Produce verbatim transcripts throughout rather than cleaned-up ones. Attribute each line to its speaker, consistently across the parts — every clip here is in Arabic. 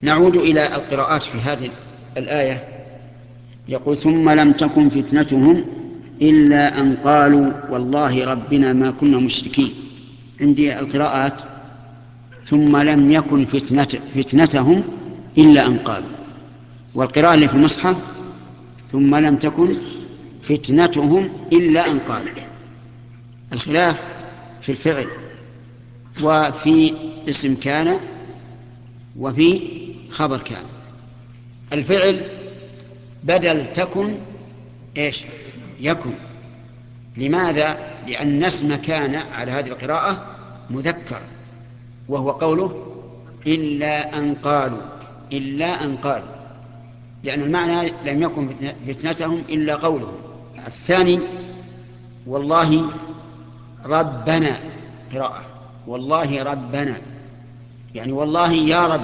Speaker 1: نعود إلى القراءات في هذه الآية. يقول ثم لم تكن فتنتهم إلا أن قالوا والله ربنا ما كنا مشركين. عندي القراءات ثم لم يكن فتنة فتنتهم إلا أن قالوا، والقراءة اللي في المصحف ثم لم تكن فتنتهم إلا أن قالوا. الخلاف في الفعل وفي اسم كان وفي خبر كان. الفعل بدل تكن إيش يكن. لماذا؟ لأن اسم كان على هذه القراءة مذكر، وهو قوله إلا أن قالوا، إلا أن قالوا، لأن المعنى لم يكن فتنتهم إلا قولهم. الثاني والله ربنا، قراءة والله ربنا، يعني والله يا رب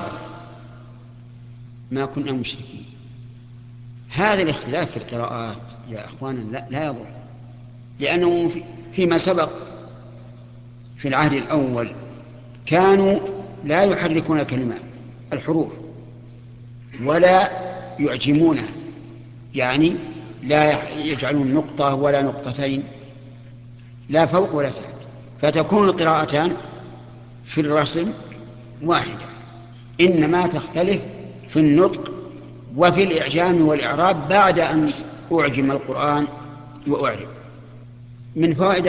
Speaker 1: ما كنا مشركين. هذا الاختلاف في القراءات يا أخوانا لا, لا يضر، لأنه فيما سبق في العهد الأول كانوا لا يحركون الكلمات الحروف ولا يعجمونها، يعني لا يجعلون نقطة ولا نقطتين، لا فوق ولا تحت، فتكون القراءتان في الرسم واحدة، إنما تختلف في النطق وفي الإعجام والإعراب بعد أن أعجم القرآن وأعرب. من فوائد